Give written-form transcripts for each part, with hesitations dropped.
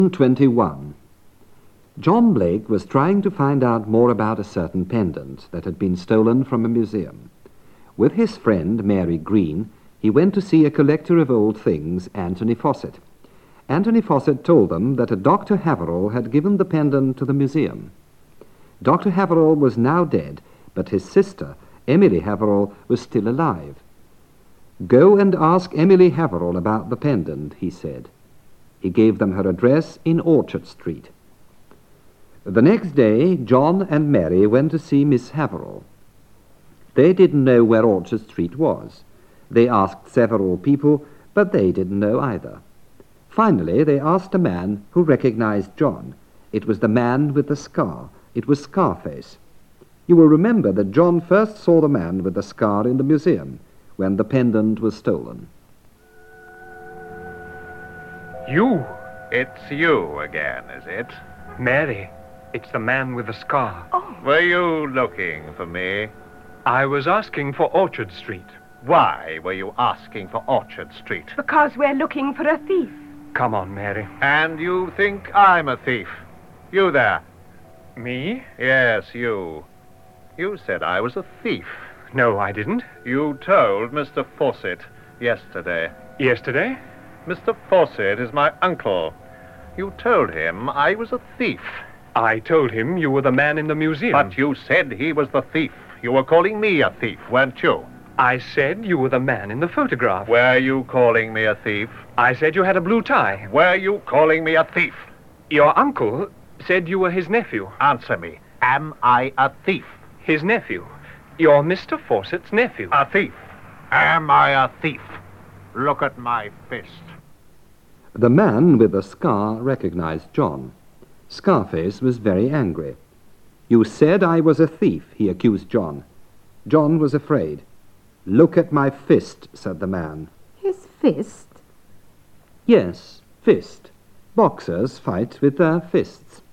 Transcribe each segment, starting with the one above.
21. John Blake was trying to find out more about a certain pendant that had been stolen from a museum. With his friend, Mary Green, he went to see a collector of old things, Anthony Fawcett. Anthony Fawcett told them that a Dr. Haverall had given the pendant to the museum. Dr. Haverall was now dead, but his sister, Emily Haverall, was still alive. "Go and ask Emily Haverall about the pendant," he said. He gave them her address in Orchard Street. The next day, John and Mary went to see Miss Haverall. They didn't know where Orchard Street was. They asked several people, but they didn't know either. Finally, they asked a man who recognized John. It was the man with the scar. It was Scarface. You will remember that John first saw the man with the scar in the museum when the pendant was stolen. You? It's you again, is it? Mary, it's the man with the scar. Oh, Were you looking for me? I was asking for Orchard Street. Why were you asking for Orchard Street? because we're looking for a thief. Come on, Mary. And you think I'm a thief? You there? Me? Yes, you. You said I was a thief. No, I didn't. You told Mr. Fawcett yesterday. Yesterday? Mr. Fawcett is my uncle. You told him I was a thief. I told him you were the man in the museum. But you said he was the thief. You were calling me a thief, weren't you? I said you were the man in the photograph. Were you calling me a thief? I said you had a blue tie. Were you calling me a thief? Your uncle said you were his nephew. Answer me. Am I a thief? His nephew. You're Mr. Fawcett's nephew. A thief. Am I a thief? Look at my fist. The man with the scar recognized John. Scarface was very angry. "You said I was a thief," he accused John. John was afraid. "Look at my fist," said the man. His fist? "Yes, fist. Boxers fight with their fists."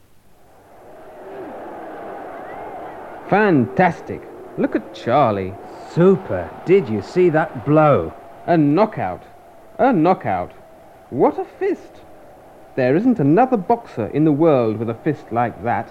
Fantastic. Look at Charlie. Super. Did you see that blow? A knockout. A knockout. What a fist. There isn't another boxer in the world with a fist like that.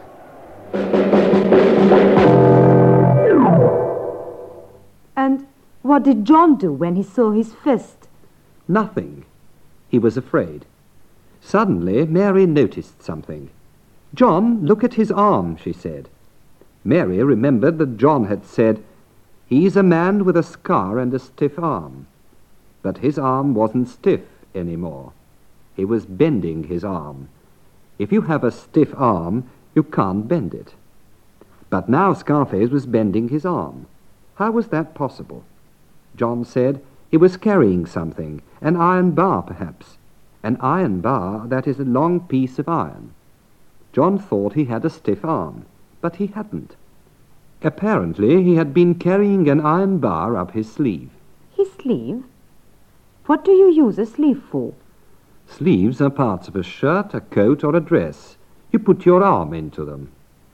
And what did John do when he saw his fist? Nothing. He was afraid. Suddenly, Mary noticed something. "John, look at his arm," she said. Mary remembered that John had said, "He's a man with a scar and a stiff arm." But his arm wasn't stiff anymore. He was bending his arm. If you have a stiff arm, you can't bend it. But now Scarface was bending his arm. How was that possible? John said he was carrying something, an iron bar perhaps. An iron bar, that is a long piece of iron. John thought he had a stiff arm, but he hadn't. Apparently he had been carrying an iron bar up his sleeve. His sleeve? What do you use a sleeve for? Sleeves are parts of a shirt, a coat, or a dress. You put your arm into them.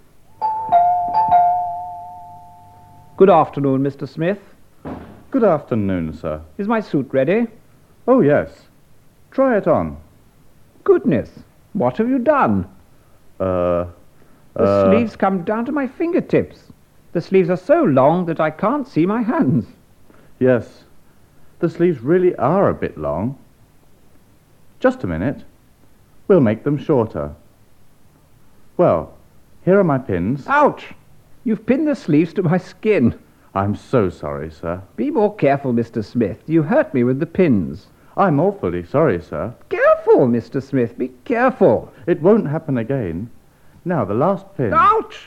Good afternoon, Mr. Smith. Good afternoon, sir. Is my suit ready? Oh, yes. Try it on. Goodness, what have you done? The sleeves come down to my fingertips. The sleeves are so long that I can't see my hands. Yes. The sleeves really are a bit long. Just a minute. We'll make them shorter. Well, here are my pins. Ouch! You've pinned the sleeves to my skin. I'm so sorry, sir. Be more careful, Mr. Smith. You hurt me with the pins. I'm awfully sorry, sir. Careful, Mr. Smith. Be careful. It won't happen again. Now, the last pin. Ouch!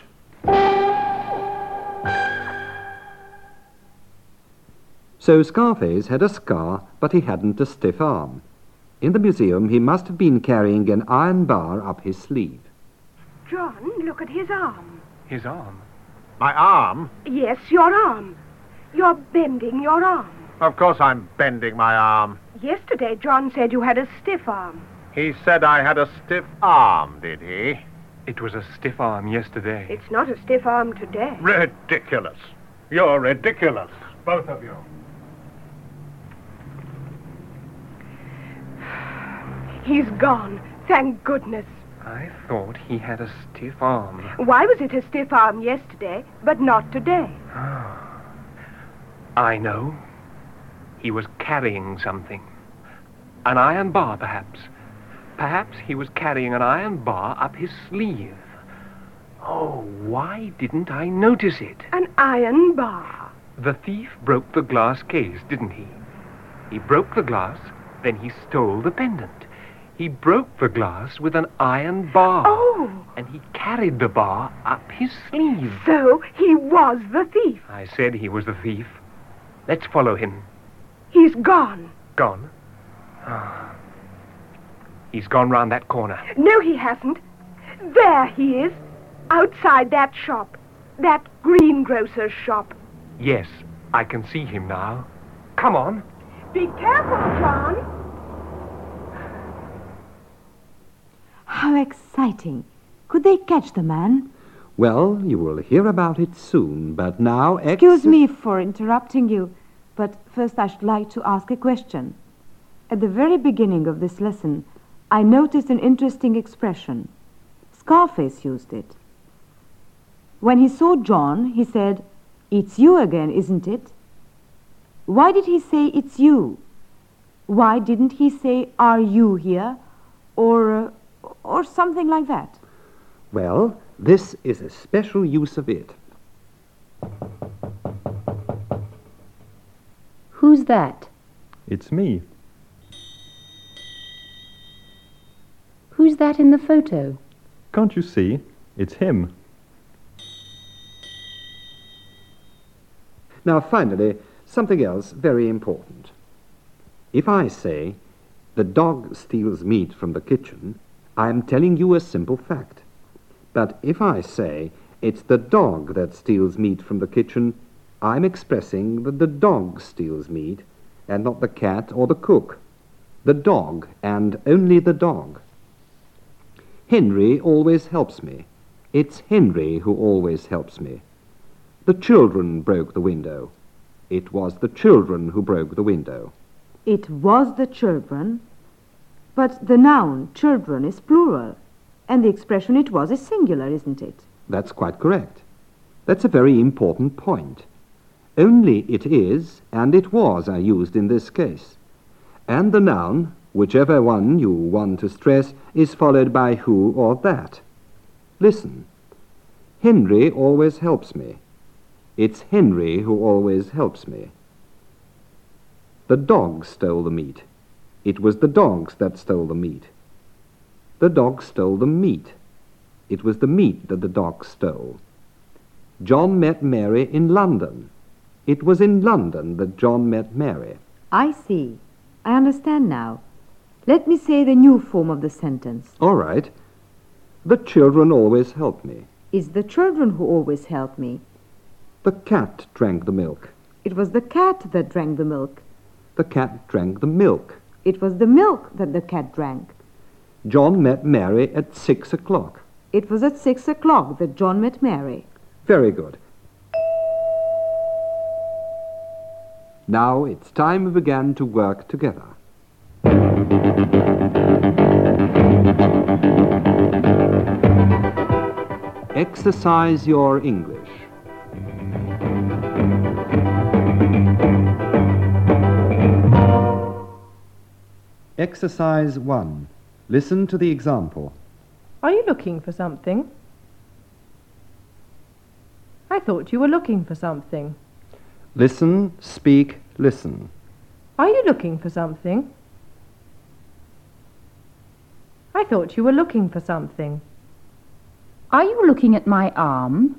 So Scarface had a scar, but he hadn't a stiff arm. In the museum, he must have been carrying an iron bar up his sleeve. John, look at his arm. His arm. My arm? Yes, your arm. You're bending your arm. Of course I'm bending my arm. Yesterday, John said you had a stiff arm. He said I had a stiff arm, did he? It was a stiff arm yesterday. It's not a stiff arm today. Ridiculous. You're ridiculous, both of you. He's gone. Thank goodness. I thought he had a stiff arm. Why was it a stiff arm yesterday, but not today? I know. He was carrying something. An iron bar, perhaps. Perhaps he was carrying an iron bar up his sleeve. Oh, why didn't I notice it? An iron bar. The thief broke the glass case, didn't he? He broke the glass, then he stole the pendant. He broke the glass with an iron bar. Oh. And he carried the bar up his sleeve. So he was the thief. I said he was the thief. Let's follow him. He's gone. Gone? Ah. He's gone round that corner. No, he hasn't. There he is. Outside that shop. That greengrocer's shop. Yes, I can see him now. Come on. Be careful, John. How exciting. Could they catch the man? Well, you will hear about it soon, but now... Excuse me for interrupting you, but first I should like to ask a question. At the very beginning of this lesson, I noticed an interesting expression. Scarface used it. When he saw John, he said, "It's you again, isn't it?" Why did he say it's you? Why didn't he say, "Are you here?" Or something like that? Well, this is a special use of it. Who's that? It's me. Who's that in the photo? Can't you see? It's him. Now, finally, something else very important. If I say, "The dog steals meat from the kitchen," I am telling you a simple fact. But if I say, "It's the dog that steals meat from the kitchen," I'm expressing that the dog steals meat, and not the cat or the cook. The dog, and only the dog. Henry always helps me. It's Henry who always helps me. The children broke the window. It was the children who broke the window. It was the children, but the noun children is plural, and the expression it was is singular, isn't it? That's quite correct. That's a very important point. Only it is and it was are used in this case. And the noun, whichever one you want to stress, is followed by who or that. Listen. Henry always helps me. It's Henry who always helps me. The dog stole the meat. It was the dogs that stole the meat. The dog stole the meat. It was the meat that the dog stole. John met Mary in London. It was in London that John met Mary. I see. I understand now. Let me say the new form of the sentence. All right. The children always help me. It's the children who always help me. The cat drank the milk. It was the cat that drank the milk. The cat drank the milk. It was the milk that the cat drank. John met Mary at 6 o'clock. It was at 6 o'clock that John met Mary. Very good. Now it's time we began to work together. Exercise your English. Exercise 1. Listen to the example. Are you looking for something? I thought you were looking for something. Listen, speak, listen. Are you looking for something? I thought you were looking for something. Are you looking at my arm?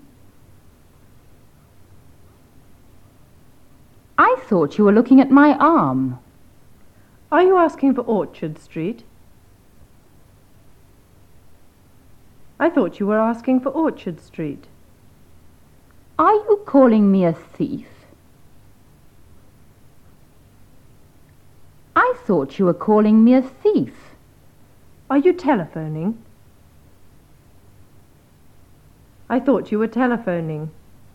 I thought you were looking at my arm. Are you asking for Orchard Street? I thought you were asking for Orchard Street. Are you calling me a thief? I thought you were calling me a thief. Are you telephoning? I thought you were telephoning.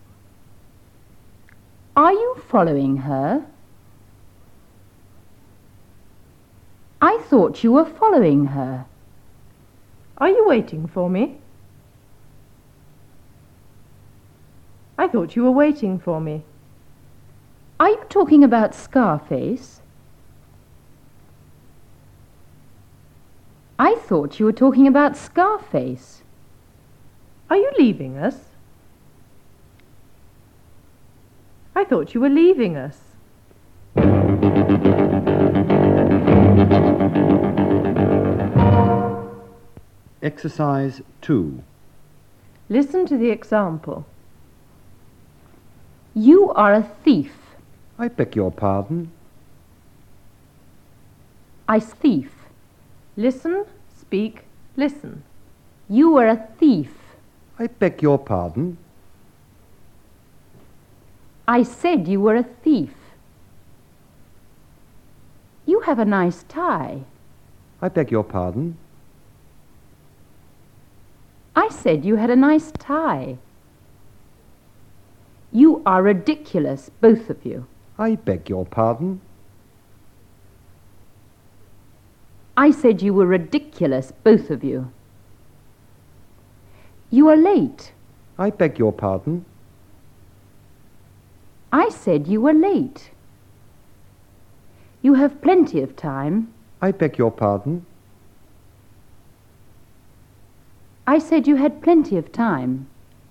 Are you following her? I thought you were following her. Are you waiting for me? I thought you were waiting for me. Are you talking about Scarface? I thought you were talking about Scarface. Are you leaving us? I thought you were leaving us. Exercise 2. Listen to the example. You are a thief. I beg your pardon. Thief. Listen, speak, listen. You are a thief. I beg your pardon. I said you were a thief. You have a nice tie. I beg your pardon. I said you had a nice tie. You are ridiculous, both of you. I beg your pardon. I said you were ridiculous, both of you. You are late. I beg your pardon. I said you were late. You have plenty of time. I beg your pardon. I said you had plenty of time.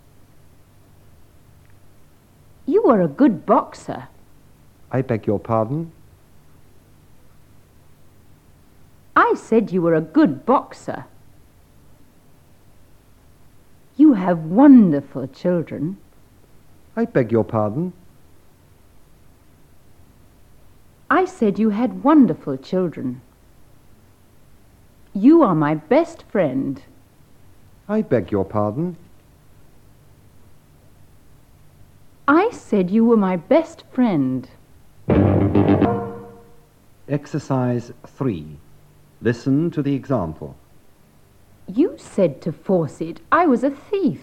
You are a good boxer. I beg your pardon. I said you were a good boxer. You have wonderful children. I beg your pardon. I said you had wonderful children. You are my best friend. I beg your pardon. I said you were my best friend. Exercise 3. Listen to the example. You said to Fawcett I was a thief.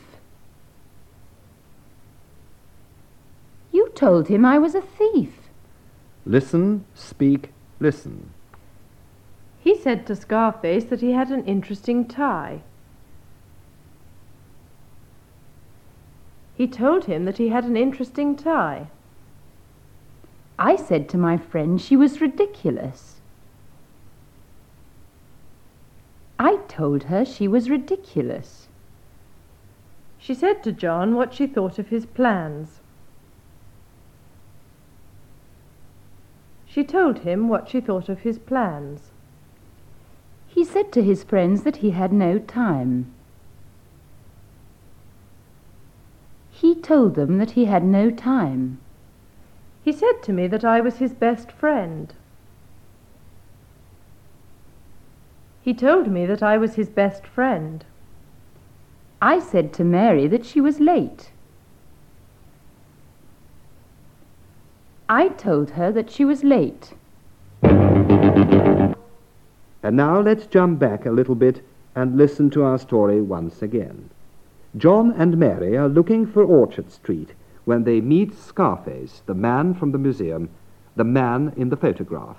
You told him I was a thief. Listen, speak, listen. He said to Scarface that he had an interesting tie. He told him that he had an interesting tie. I said to my friend she was ridiculous. I told her she was ridiculous. She said to John what she thought of his plans. She told him what she thought of his plans. He said to his friends that he had no time. He told them that he had no time. He said to me that I was his best friend. He told me that I was his best friend. I said to Mary that she was late. I told her that she was late. And now let's jump back a little bit and listen to our story once again. John and Mary are looking for Orchard Street when they meet Scarface, the man from the museum, the man in the photograph.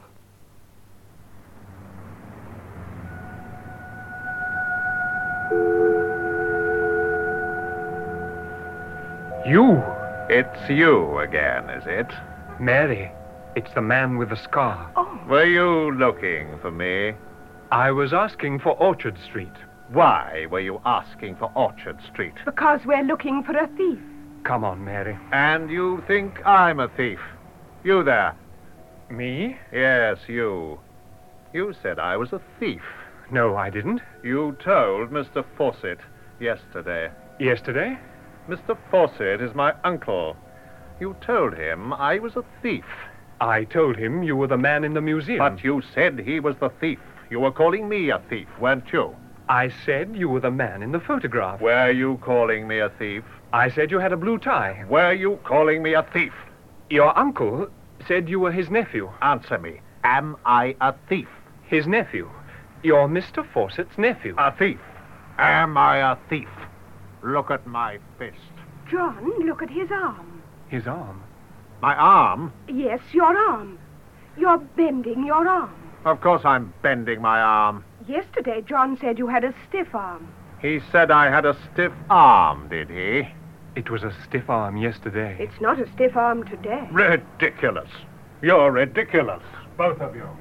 You? It's you again, is it? Mary, it's the man with the scar. Were you looking for me? I was asking for Orchard Street. Why were you asking for Orchard Street? Because we're looking for a thief. Come on, Mary. And you think I'm a thief? You there? Me? Yes, you. You said I was a thief. No, I didn't. You told Mr. Fawcett yesterday. Yesterday? Mr. Fawcett is my uncle. You told him I was a thief. I told him you were the man in the museum. But you said he was the thief. You were calling me a thief, weren't you? I said you were the man in the photograph. Were you calling me a thief? I said you had a blue tie. Were you calling me a thief? Your uncle said you were his nephew. Answer me. Am I a thief? His nephew. You're Mr. Fawcett's nephew. A thief. Am I a thief? Look at my fist. John, look at his arm. His arm? My arm? Yes, your arm. You're bending your arm. Of course I'm bending my arm. Yesterday, John said you had a stiff arm. He said I had a stiff arm, did he? It was a stiff arm yesterday. It's not a stiff arm today. Ridiculous. You're ridiculous, both of you.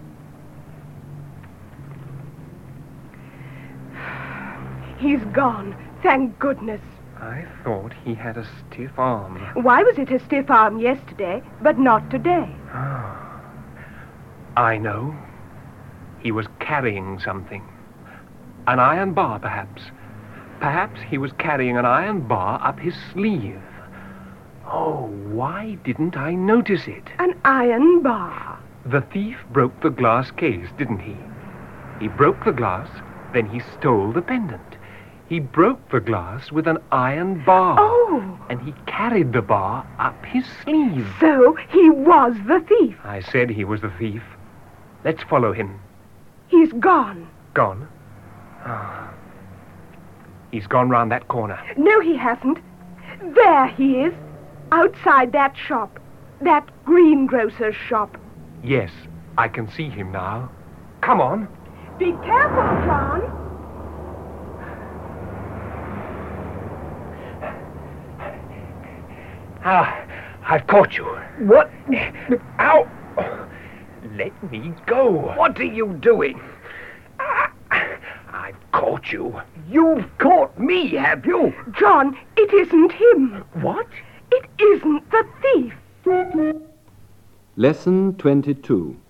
He's gone. Thank goodness. I thought he had a stiff arm. Why was it a stiff arm yesterday, but not today? I know. He was carrying something. An iron bar, perhaps. Perhaps he was carrying an iron bar up his sleeve. Oh, why didn't I notice it? An iron bar. The thief broke the glass case, didn't he? He broke the glass, then he stole the pendant. He broke the glass with an iron bar. Oh! And he carried the bar up his sleeve. So he was the thief. I said he was the thief. Let's follow him. He's gone. Gone? Ah. He's gone round that corner. No, he hasn't. There he is. Outside that shop. That greengrocer's shop. Yes, I can see him now. Come on. Be careful, John. I've caught you. What? Ow! Let me go. What are you doing? I've caught you. You've caught me, have you? John, it isn't him. What? It isn't the thief. Lesson 22.